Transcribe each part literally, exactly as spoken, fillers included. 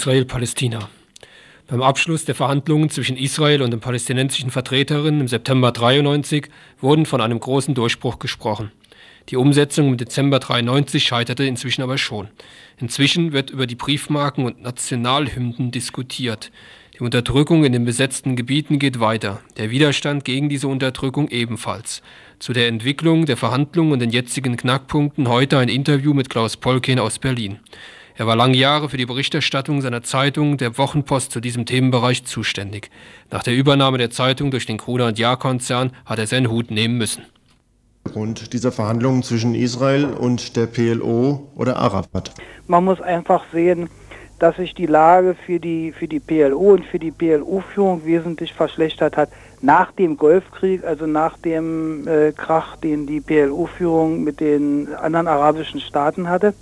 Israel-Palästina. Beim Abschluss der Verhandlungen zwischen Israel und den palästinensischen Vertreterinnen im September neunzehnhundertdreiundneunzig wurden von einem großen Durchbruch gesprochen. Die Umsetzung im Dezember neunzehnhundertdreiundneunzig scheiterte inzwischen aber schon. Inzwischen wird über die Briefmarken und Nationalhymnen diskutiert. Die Unterdrückung in den besetzten Gebieten geht weiter, der Widerstand gegen diese Unterdrückung ebenfalls. Zu der Entwicklung der Verhandlungen und den jetzigen Knackpunkten heute ein Interview mit Klaus Polkin aus Berlin. Er war lange Jahre für die Berichterstattung seiner Zeitung, der Wochenpost, zu diesem Themenbereich zuständig. Nach der Übernahme der Zeitung durch den Gruner und Jahr-Konzern hat er seinen Hut nehmen müssen. Grund dieser Verhandlungen zwischen Israel und der P L O oder Arafat? Man muss einfach sehen, dass sich die Lage für die, für die P L O und für die P L O-Führung wesentlich verschlechtert hat nach dem Golfkrieg, also nach dem äh, Krach, den die P L O-Führung mit den anderen arabischen Staaten hatte.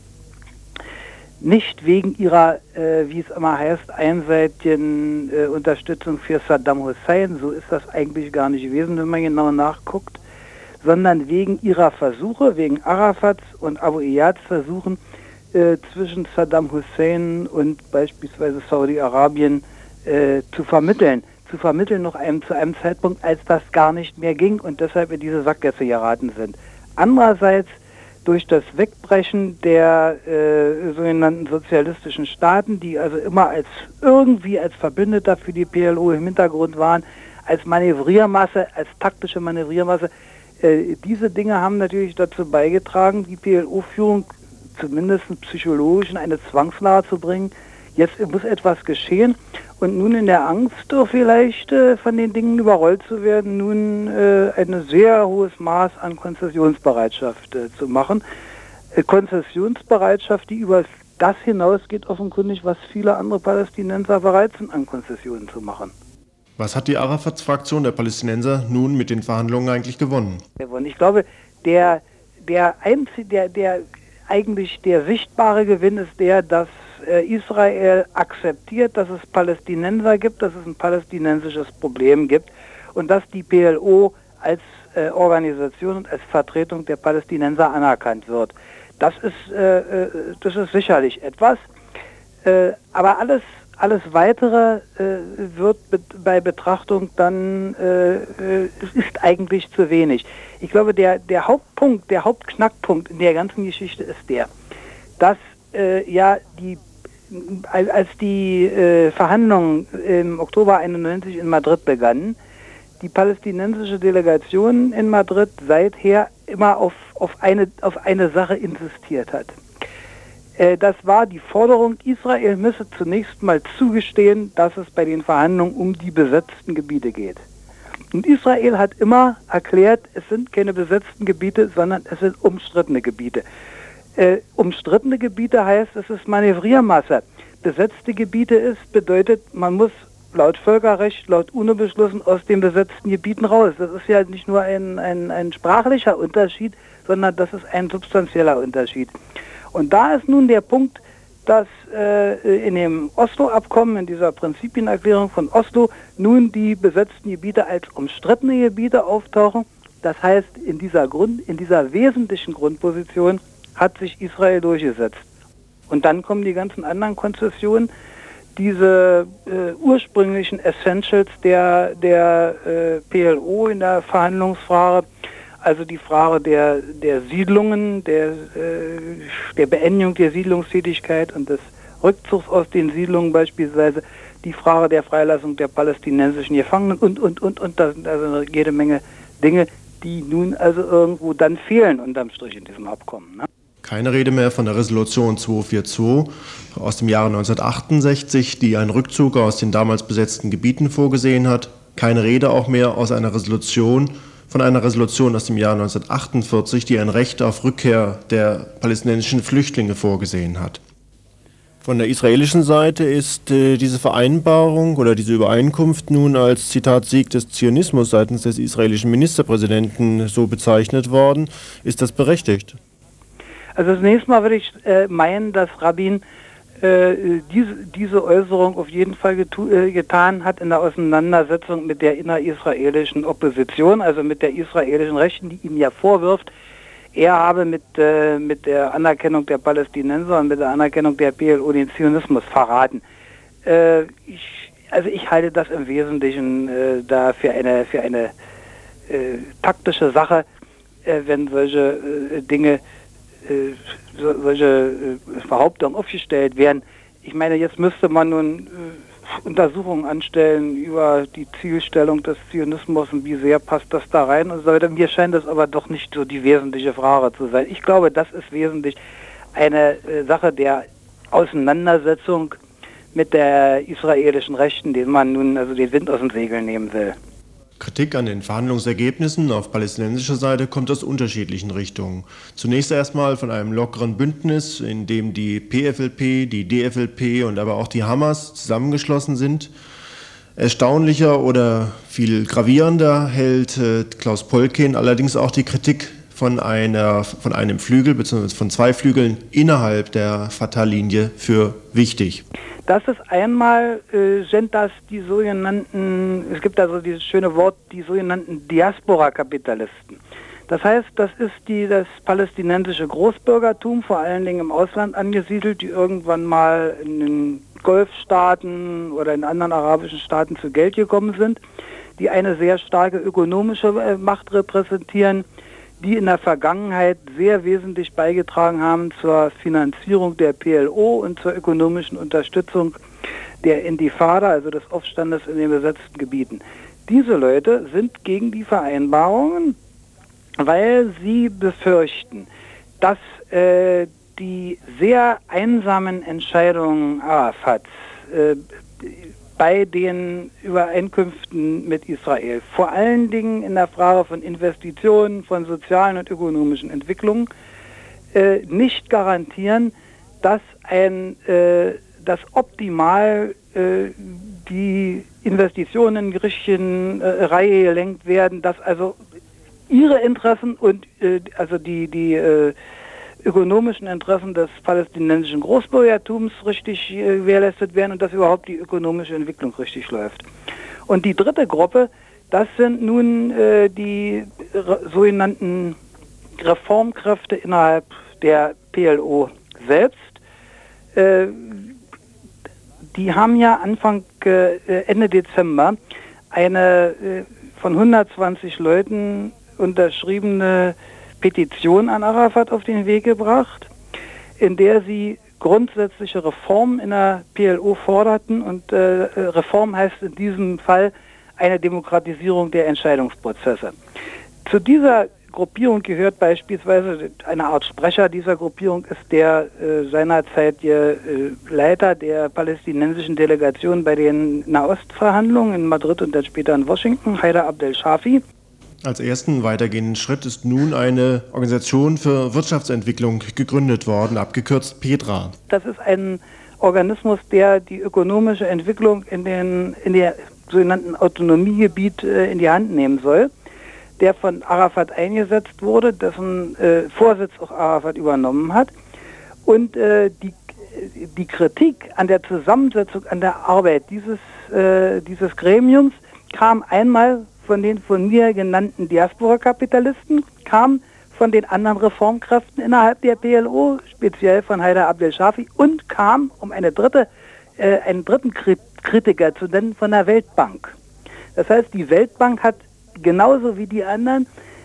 Nicht wegen ihrer, äh, wie es immer heißt, einseitigen äh, Unterstützung für Saddam Hussein, so ist das eigentlich gar nicht gewesen, wenn man genau nachguckt, sondern wegen ihrer Versuche, wegen Arafats und Abu Iyads Versuchen, äh, zwischen Saddam Hussein und beispielsweise Saudi-Arabien äh, zu vermitteln. Zu vermitteln noch einem, zu einem Zeitpunkt, als das gar nicht mehr ging und deshalb in diese Sackgasse geraten sind. Andererseits durch das Wegbrechen der äh, sogenannten sozialistischen Staaten, die also immer als irgendwie als Verbündeter für die P L O im Hintergrund waren, als Manövriermasse, als taktische Manövriermasse. Äh, diese Dinge haben natürlich dazu beigetragen, die P L O-Führung zumindest psychologisch in eine Zwangslage zu bringen. Jetzt muss etwas geschehen und nun in der Angst, doch vielleicht äh, von den Dingen überrollt zu werden, nun äh, ein sehr hohes Maß an Konzessionsbereitschaft äh, zu machen. Äh, Konzessionsbereitschaft, die über das hinausgeht offenkundig, was viele andere Palästinenser bereit sind, an Konzessionen zu machen. Was hat die Arafat-Fraktion der Palästinenser nun mit den Verhandlungen eigentlich gewonnen? Ich glaube, der, der, einzige, der, der eigentlich der sichtbare Gewinn ist der, dass Israel akzeptiert, dass es Palästinenser gibt, dass es ein palästinensisches Problem gibt und dass die P L O als äh, Organisation und als Vertretung der Palästinenser anerkannt wird. Das ist, äh, das ist sicherlich etwas, äh, aber alles, alles Weitere äh, wird be- bei Betrachtung dann, äh, ist eigentlich zu wenig. Ich glaube, der, der Hauptpunkt, der Hauptknackpunkt in der ganzen Geschichte ist der, dass äh, ja die als die äh, Verhandlungen im Oktober einundneunzig in Madrid begannen, die palästinensische Delegation in Madrid seither immer auf, auf, eine, auf eine Sache insistiert hat. Äh, das war die Forderung, Israel müsse zunächst mal zugestehen, dass es bei den Verhandlungen um die besetzten Gebiete geht. Und Israel hat immer erklärt, es sind keine besetzten Gebiete, sondern es sind umstrittene Gebiete. Äh, umstrittene Gebiete heißt, es ist Manövriermasse. Besetzte Gebiete ist, bedeutet, man muss laut Völkerrecht, laut UNO-Beschlüssen aus den besetzten Gebieten raus. Das ist ja nicht nur ein, ein, ein sprachlicher Unterschied, sondern das ist ein substanzieller Unterschied. Und da ist nun der Punkt, dass äh, in dem Oslo-Abkommen, in dieser Prinzipienerklärung von Oslo, nun die besetzten Gebiete als umstrittene Gebiete auftauchen. Das heißt, in dieser Grund, in dieser wesentlichen Grundposition hat sich Israel durchgesetzt. Und dann kommen die ganzen anderen Konzessionen, diese äh, ursprünglichen Essentials der, der äh, P L O in der Verhandlungsfrage, also die Frage der, der Siedlungen, der, äh, der Beendigung der Siedlungstätigkeit und des Rückzugs aus den Siedlungen beispielsweise, die Frage der Freilassung der palästinensischen Gefangenen und, und, und, und, da sind also jede Menge Dinge, die nun also irgendwo dann fehlen unterm Strich in diesem Abkommen, ne? Keine Rede mehr von der Resolution zweihundertzweiundvierzig aus dem Jahre neunzehnhundertachtundsechzig, die einen Rückzug aus den damals besetzten Gebieten vorgesehen hat. Keine Rede auch mehr aus einer Resolution, von einer Resolution aus dem Jahr neunzehnhundertachtundvierzig, die ein Recht auf Rückkehr der palästinensischen Flüchtlinge vorgesehen hat. Von der israelischen Seite ist äh, diese Vereinbarung oder diese Übereinkunft nun als Zitat Sieg des Zionismus seitens des israelischen Ministerpräsidenten so bezeichnet worden. Ist das berechtigt? Also zunächst mal würde ich äh, meinen, dass Rabin äh, diese, diese Äußerung auf jeden Fall getu- äh, getan hat in der Auseinandersetzung mit der innerisraelischen Opposition, also mit der israelischen Rechten, die ihm ja vorwirft, er habe mit, äh, mit der Anerkennung der Palästinenser und mit der Anerkennung der P L O den Zionismus verraten. Äh, ich, also ich halte das im Wesentlichen äh, da für eine, für eine äh, taktische Sache, äh, wenn solche äh, Dinge, äh, so, solche äh, Behauptungen aufgestellt werden. Ich meine, jetzt müsste man nun äh, Untersuchungen anstellen über die Zielstellung des Zionismus und wie sehr passt das da rein und so weiter. Mir scheint das aber doch nicht so die wesentliche Frage zu sein. Ich glaube, das ist wesentlich eine äh, Sache der Auseinandersetzung mit der israelischen Rechten, den man nun also den Wind aus den Segeln nehmen will. Kritik an den Verhandlungsergebnissen auf palästinensischer Seite kommt aus unterschiedlichen Richtungen. Zunächst erstmal von einem lockeren Bündnis, in dem die P F L P, die D F L P und aber auch die Hamas zusammengeschlossen sind. Erstaunlicher oder viel gravierender hält äh, Klaus Polkin allerdings auch die Kritik von, einer, von einem Flügel bzw. von zwei Flügeln innerhalb der Fatah-Linie für wichtig. Das ist einmal, äh, sind das die sogenannten, es gibt also dieses schöne Wort, die sogenannten Diaspora-Kapitalisten. Das heißt, das ist die, das palästinensische Großbürgertum, vor allen Dingen im Ausland angesiedelt, die irgendwann mal in den Golfstaaten oder in anderen arabischen Staaten zu Geld gekommen sind, die eine sehr starke ökonomische äh, Macht repräsentieren, die in der Vergangenheit sehr wesentlich beigetragen haben zur Finanzierung der P L O und zur ökonomischen Unterstützung der Intifada, also des Aufstandes in den besetzten Gebieten. Diese Leute sind gegen die Vereinbarungen, weil sie befürchten, dass äh, die sehr einsamen Entscheidungen Arafats äh, bei den Übereinkünften mit Israel, vor allen Dingen in der Frage von Investitionen, von sozialen und ökonomischen Entwicklungen, äh, nicht garantieren, dass ein, äh, dass optimal äh, die Investitionen in die richtigen äh, Reihe gelenkt werden, dass also ihre Interessen und äh, also die, die äh, ökonomischen Interessen des palästinensischen Großbürgertums richtig äh, gewährleistet werden und dass überhaupt die ökonomische Entwicklung richtig läuft. Und die dritte Gruppe, das sind nun äh, die re- sogenannten Reformkräfte innerhalb der P L O selbst. Äh, die haben ja Anfang, äh, Ende Dezember eine äh, von hundertzwanzig Leuten unterschriebene Petition an Arafat auf den Weg gebracht, in der sie grundsätzliche Reformen in der P L O forderten und äh, Reform heißt in diesem Fall eine Demokratisierung der Entscheidungsprozesse. Zu dieser Gruppierung gehört beispielsweise eine Art Sprecher dieser Gruppierung ist der äh, seinerzeitige äh, Leiter der palästinensischen Delegation bei den Nahostverhandlungen in Madrid und dann später in Washington, Haider Abdel Shafi. Als ersten weitergehenden Schritt ist nun eine Organisation für Wirtschaftsentwicklung gegründet worden, abgekürzt PETRA. Das ist ein Organismus, der die ökonomische Entwicklung in den in der sogenannten Autonomiegebiet äh, in die Hand nehmen soll, der von Arafat eingesetzt wurde, dessen äh, Vorsitz auch Arafat übernommen hat. Und äh, die, die Kritik an der Zusammensetzung, an der Arbeit dieses, äh, dieses Gremiums kam einmal von den von mir genannten Diaspora-Kapitalisten, kam von den anderen Reformkräften innerhalb der P L O, speziell von Haider Abdel Shafi, und kam, um eine dritte, äh, einen dritten Kritiker zu nennen, von der Weltbank. Das heißt, die Weltbank hat genauso wie die anderen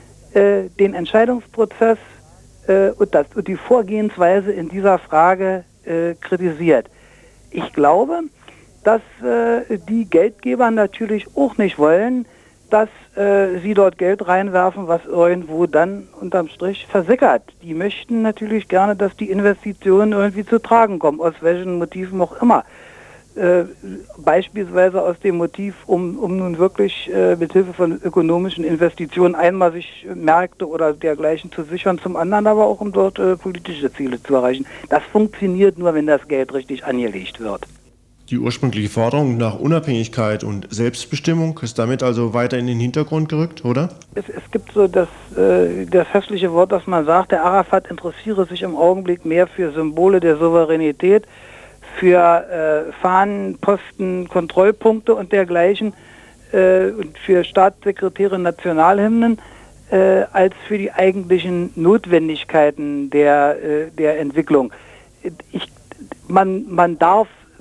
äh, den Entscheidungsprozess äh, und, das, und die Vorgehensweise in dieser Frage äh, kritisiert. Ich glaube, dass äh, die Geldgeber natürlich auch nicht wollen, dass äh, sie dort Geld reinwerfen, was irgendwo dann unterm Strich versickert. Die möchten natürlich gerne, dass die Investitionen irgendwie zu tragen kommen, aus welchen Motiven auch immer. Äh, beispielsweise aus dem Motiv, um, um nun wirklich äh, mit Hilfe von ökonomischen Investitionen einmal sich Märkte oder dergleichen zu sichern, zum anderen aber auch, um dort äh, politische Ziele zu erreichen. Das funktioniert nur, wenn das Geld richtig angelegt wird. Die ursprüngliche Forderung nach Unabhängigkeit und Selbstbestimmung ist damit also weiter in den Hintergrund gerückt, oder? Es, es gibt so das, äh, das hässliche Wort, dass man sagt, der Arafat interessiere sich im Augenblick mehr für Symbole der Souveränität, für äh, Fahnen, Posten, Kontrollpunkte und dergleichen äh, und für Staatssekretäre, Nationalhymnen, äh, als für die eigentlichen Notwendigkeiten der, äh, der Entwicklung. Ich, man, man darf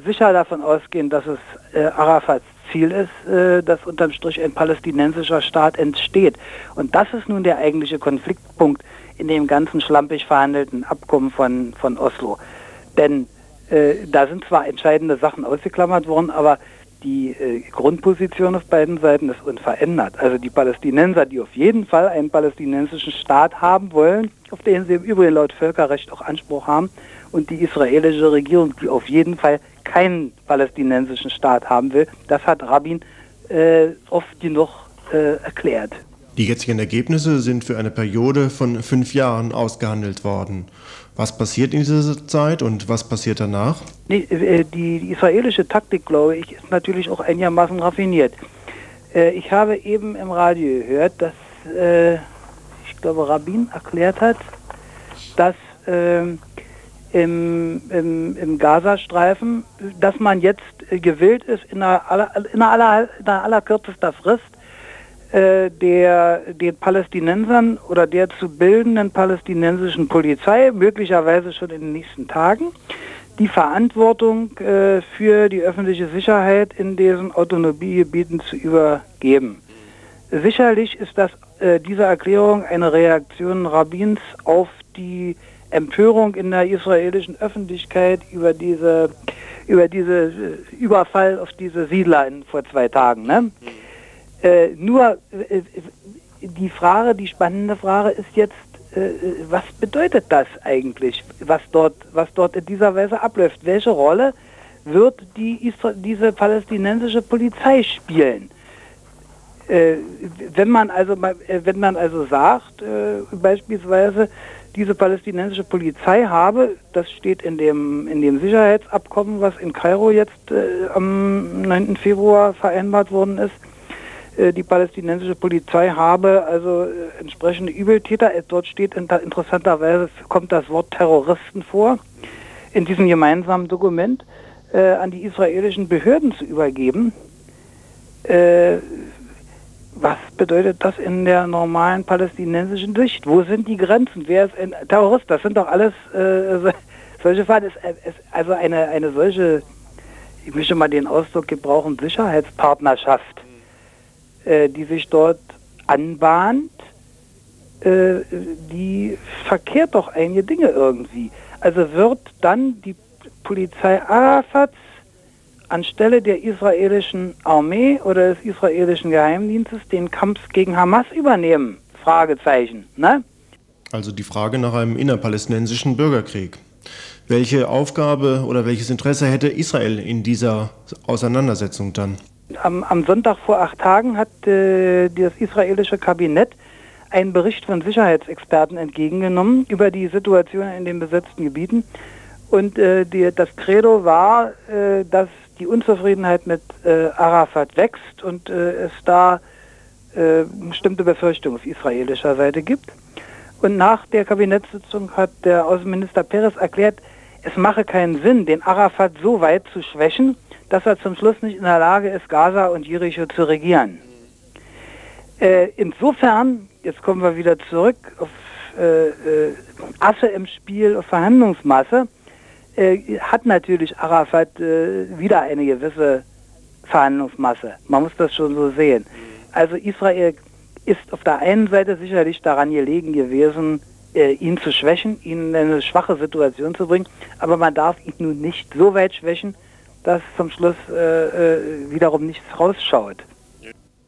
sicher davon ausgehen, dass es äh, Arafats Ziel ist, äh, dass unterm Strich ein palästinensischer Staat entsteht. Und das ist nun der eigentliche Konfliktpunkt in dem ganzen schlampig verhandelten Abkommen von, von Oslo. Denn äh, da sind zwar entscheidende Sachen ausgeklammert worden, aber die äh, Grundposition auf beiden Seiten ist unverändert. Also die Palästinenser, die auf jeden Fall einen palästinensischen Staat haben wollen, auf den sie im Übrigen laut Völkerrecht auch Anspruch haben, und die israelische Regierung, die auf jeden Fall keinen palästinensischen Staat haben will, das hat Rabin äh, oft genug äh, erklärt. Die jetzigen Ergebnisse sind für eine Periode von fünf Jahren ausgehandelt worden. Was passiert in dieser Zeit und was passiert danach? Nee, äh, die, die israelische Taktik, glaube ich, ist natürlich auch einigermaßen raffiniert. Äh, ich habe eben im Radio gehört, dass, äh, ich glaube, Rabin erklärt hat, dass äh, im, im, im Gazastreifen, dass man jetzt äh, gewillt ist, in einer, aller, in einer, aller, in einer allerkürzester Frist äh, der, den Palästinensern oder der zu bildenden palästinensischen Polizei, möglicherweise schon in den nächsten Tagen, die Verantwortung äh, für die öffentliche Sicherheit in diesen Autonomiegebieten zu übergeben. Sicherlich ist das, äh, diese Erklärung eine Reaktion Rabins auf die Empörung in der israelischen Öffentlichkeit über diese über diese äh, Überfall auf diese Siedler in, vor zwei Tagen. Ne? Mhm. Äh, nur äh, die Frage, die spannende Frage ist jetzt, äh, was bedeutet das eigentlich, was dort, was dort in dieser Weise abläuft? Welche Rolle wird die Isra- diese palästinensische Polizei spielen? Äh, wenn man also wenn man also sagt, äh, beispielsweise diese palästinensische Polizei habe, das steht in dem in dem Sicherheitsabkommen, was in Kairo jetzt äh, am neunten Februar vereinbart worden ist, äh, die palästinensische Polizei habe also äh, entsprechende Übeltäter, äh, dort steht in, interessanterweise kommt das Wort Terroristen vor, in diesem gemeinsamen Dokument äh, an die israelischen Behörden zu übergeben. Äh, Was bedeutet das in der normalen palästinensischen Sicht? Wo sind die Grenzen? Wer ist ein Terrorist? Das sind doch alles äh, solche Fälle. Also eine, eine solche, ich möchte mal den Ausdruck gebrauchen, Sicherheitspartnerschaft, äh, die sich dort anbahnt, äh, die verkehrt doch einige Dinge irgendwie. Also wird dann die Polizei Arafats anstelle der israelischen Armee oder des israelischen Geheimdienstes den Kampf gegen Hamas übernehmen? Fragezeichen, ne? Also die Frage nach einem innerpalästinensischen Bürgerkrieg. Welche Aufgabe oder welches Interesse hätte Israel in dieser Auseinandersetzung dann? Am, am Sonntag vor acht Tagen hat äh, das israelische Kabinett einen Bericht von Sicherheitsexperten entgegengenommen über die Situation in den besetzten Gebieten. Und äh, die, das Credo war, äh, dass die Unzufriedenheit mit äh, Arafat wächst und äh, es da äh, bestimmte Befürchtungen auf israelischer Seite gibt. Und nach der Kabinettssitzung hat der Außenminister Peres erklärt, es mache keinen Sinn, den Arafat so weit zu schwächen, dass er zum Schluss nicht in der Lage ist, Gaza und Jericho zu regieren. Äh, insofern, jetzt kommen wir wieder zurück auf äh, äh, Asse im Spiel, auf Verhandlungsmasse, Äh, hat natürlich Arafat äh, wieder eine gewisse Verhandlungsmasse. Man muss das schon so sehen. Also Israel ist auf der einen Seite sicherlich daran gelegen gewesen, äh, ihn zu schwächen, ihn in eine schwache Situation zu bringen, aber man darf ihn nun nicht so weit schwächen, dass zum Schluss äh, äh, wiederum nichts rausschaut.